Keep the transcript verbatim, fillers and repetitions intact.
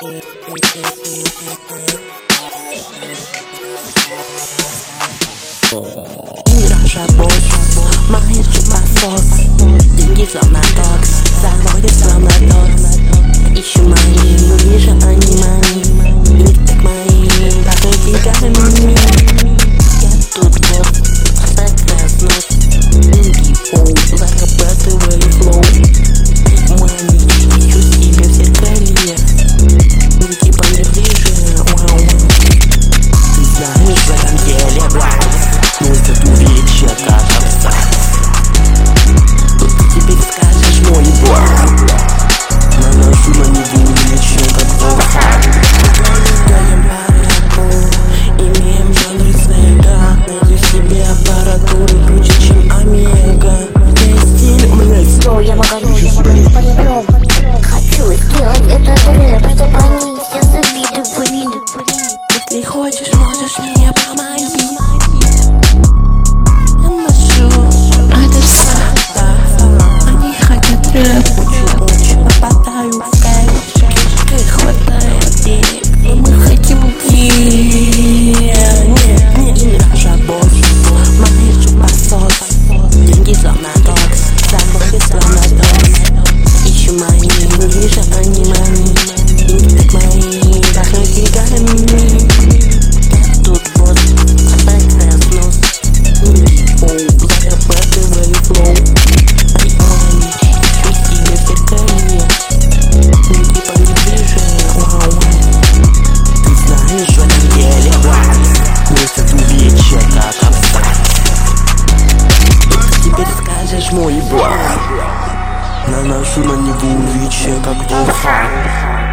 Наша боль, мои чупа-сос. Деньги словно токс, заводит словно токс. Ищу мои, но вижу они мои. Их так мои, пахнут деньгами. Я тут вот, оставь разнос. Деньги пол, зарабатываю флоу. Money, ищу себе в зеркале. Деньги по мне ближе, вау. Ты знаешь, в этом деле власть. Носят увечья, как абстракт. Тут теперь скажешь мой брат. Наношу на него увечья, как волхар. Гоняем параку, имеем жанр снега. Найду себе аппаратуру круче, чем Омега. Есть стиль, у меня есть Но я могу жить по-любому. Хочу сделать этот рэп, чтоб они все завидовали. Если хочешь, можешь мне помоги. Я ношу это все. Они хотят рэп. Очень попадаю в кайф. И хватает денег, но мы хотим денег. Нет, нет, не наша боль. Мои чупа-сос. Деньги словно токс, заводит словно токс. Ищу мои, не вижу они мои. Их так мои, пахнут деньгами. Тут вот, опять разнос. Деньги пол, зарабатываю флоу. Ай, money, ищу себе в зеркале. Деньги по мне ближе, вау. Ты знаешь, в этом деле власть. Носят увечья, как абстракт. Теперь скажешь мой брат. Наношу на него увечья, как волхар.